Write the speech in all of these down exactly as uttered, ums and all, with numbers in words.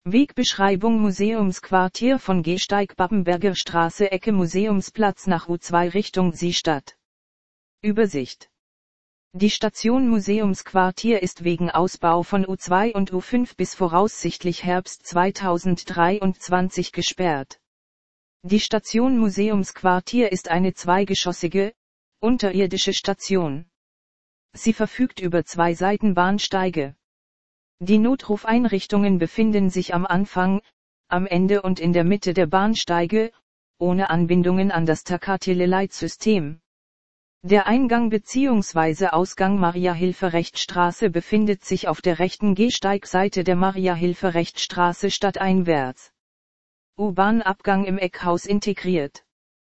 Wegbeschreibung Museumsquartier von Gehsteig Babbenberger Straße Ecke Museumsplatz nach U zwei Richtung Seestadt. Übersicht. Die Station Museumsquartier ist wegen Ausbau von U zwei und U fünf bis voraussichtlich Herbst zweitausenddreiundzwanzig gesperrt. Die Station Museumsquartier ist eine zweigeschossige, unterirdische Station. Sie verfügt über zwei Seitenbahnsteige. Die Notrufeinrichtungen befinden sich am Anfang, am Ende und in der Mitte der Bahnsteige, ohne Anbindungen an das Tacatile-Leitsystem. Der Eingang bzw. Ausgang Maria-Hilfer-Rechtstraße befindet sich auf der rechten Gehsteigseite der Maria-Hilfer-Rechtstraße stadteinwärts. U-Bahn-Abgang im Eckhaus integriert.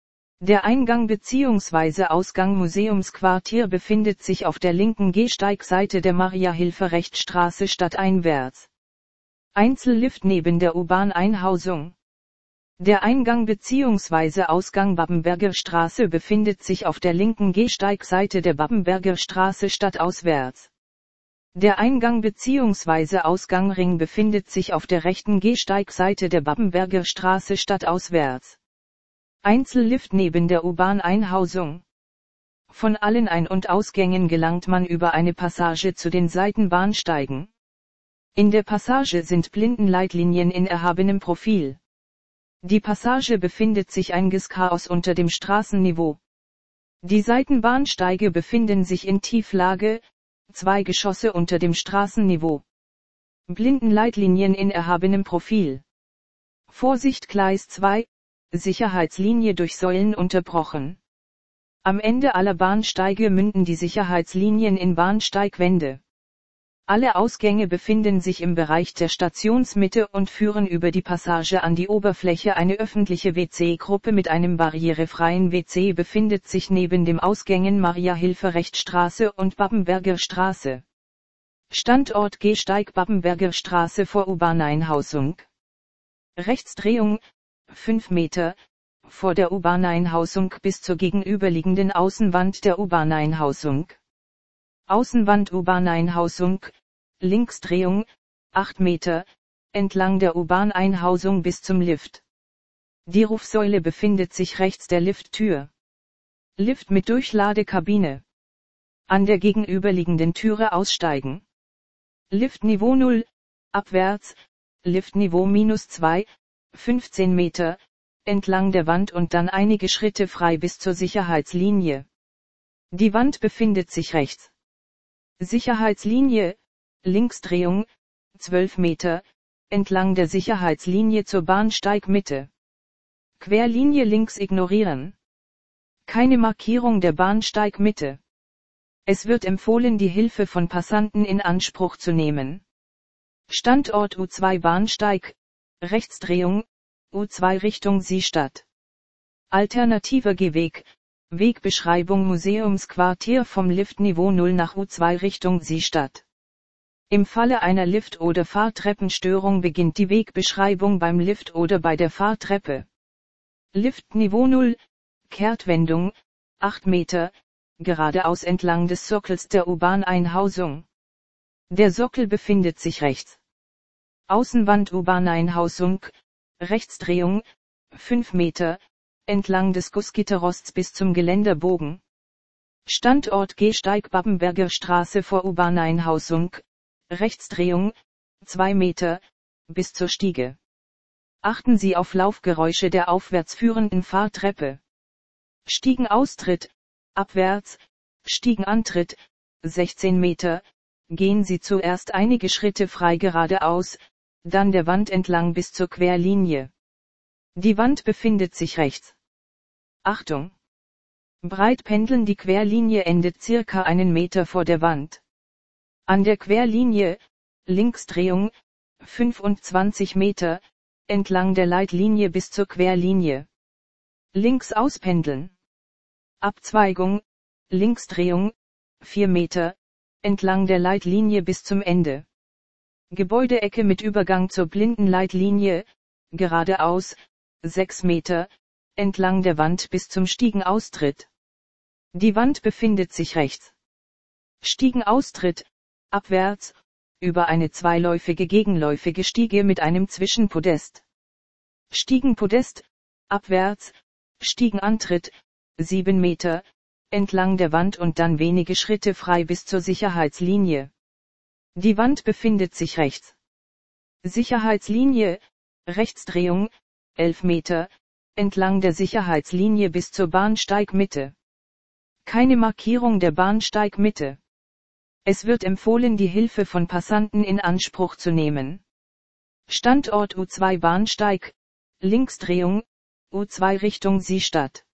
Der Eingang bzw. Ausgang Museumsquartier befindet sich auf der linken Gehsteigseite der Maria-Hilfer-Rechtstraße stadteinwärts. Einzellift neben der U-Bahn-Einhausung. Der Eingang bzw. Ausgang Babbenberger Straße befindet sich auf der linken Gehsteigseite der Babbenberger Straße stadtauswärts. Der Eingang bzw. Ausgang Ring befindet sich auf der rechten Gehsteigseite der Babbenberger Straße stadtauswärts. Einzellift neben der U-Bahn-Einhausung. Von allen Ein- und Ausgängen gelangt man über eine Passage zu den Seitenbahnsteigen. In der Passage sind Blindenleitlinien in erhabenem Profil. Die Passage befindet sich eingeschaos unter dem Straßenniveau. Die Seitenbahnsteige befinden sich in Tieflage, zwei Geschosse unter dem Straßenniveau. Blindenleitlinien in erhabenem Profil. Vorsicht Gleis zwei, Sicherheitslinie durch Säulen unterbrochen. Am Ende aller Bahnsteige münden die Sicherheitslinien in Bahnsteigwände. Alle Ausgänge befinden sich im Bereich der Stationsmitte und führen über die Passage an die Oberfläche. Eine öffentliche W C-Gruppe mit einem barrierefreien W C befindet sich neben den Ausgängen Maria-Hilfer-Rechtstraße und Babbenberger Straße. Standort Gehsteig Babbenberger Straße vor U-Bahn-Einhausung. Rechtsdrehung, fünf Meter, vor der U-Bahn-Einhausung bis zur gegenüberliegenden Außenwand der U-Bahn-Einhausung. Außenwand U-Bahn-Einhausung, Linksdrehung, acht Meter, entlang der U-Bahn-Einhausung bis zum Lift. Die Rufsäule befindet sich rechts der Lifttür. Lift mit Durchladekabine. An der gegenüberliegenden Türe aussteigen. Liftniveau null, abwärts, Liftniveau minus zwei, fünfzehn Meter, entlang der Wand und dann einige Schritte frei bis zur Sicherheitslinie. Die Wand befindet sich rechts. Sicherheitslinie, Linksdrehung, zwölf Meter, entlang der Sicherheitslinie zur Bahnsteigmitte. Querlinie links ignorieren. Keine Markierung der Bahnsteigmitte. Es wird empfohlen, die Hilfe von Passanten in Anspruch zu nehmen. Standort U zwei Bahnsteig, Rechtsdrehung, U zwei Richtung Seestadt. Alternativer Gehweg, Wegbeschreibung Museumsquartier vom Liftniveau null nach U zwei Richtung Seestadt. Im Falle einer Lift- oder Fahrtreppenstörung beginnt die Wegbeschreibung beim Lift oder bei der Fahrtreppe. Liftniveau null, Kehrtwendung, acht Meter, geradeaus entlang des Sockels der U-Bahn-Einhausung. Der Sockel befindet sich rechts. Außenwand U-Bahn-Einhausung, Rechtsdrehung, fünf Meter, entlang des Gussgitterrosts bis zum Geländerbogen. Standort Gehsteig Babbenberger Straße vor U-Bahn-Einhausung, Rechtsdrehung, zwei Meter, bis zur Stiege. Achten Sie auf Laufgeräusche der aufwärts führenden Fahrtreppe. Stiegenaustritt, abwärts, Stiegenantritt, sechzehn Meter, gehen Sie zuerst einige Schritte frei geradeaus, dann der Wand entlang bis zur Querlinie. Die Wand befindet sich rechts. Achtung! Breit pendeln, die Querlinie endet circa einen Meter vor der Wand. An der Querlinie, Linksdrehung, fünfundzwanzig Meter, entlang der Leitlinie bis zur Querlinie. Links auspendeln. Abzweigung, Linksdrehung, vier Meter, entlang der Leitlinie bis zum Ende. Gebäudeecke mit Übergang zur Blindenleitlinie, geradeaus, sechs Meter, entlang der Wand bis zum Stiegenaustritt. Die Wand befindet sich rechts. Stiegenaustritt, abwärts, über eine zweiläufige gegenläufige Stiege mit einem Zwischenpodest. Stiegenpodest, abwärts, Stiegenantritt, sieben Meter, entlang der Wand und dann wenige Schritte frei bis zur Sicherheitslinie. Die Wand befindet sich rechts. Sicherheitslinie, Rechtsdrehung, elf Meter, entlang der Sicherheitslinie bis zur Bahnsteigmitte. Keine Markierung der Bahnsteigmitte. Es wird empfohlen, die Hilfe von Passanten in Anspruch zu nehmen. Standort U zwei Bahnsteig, Linksdrehung, U zwei Richtung Seestadt.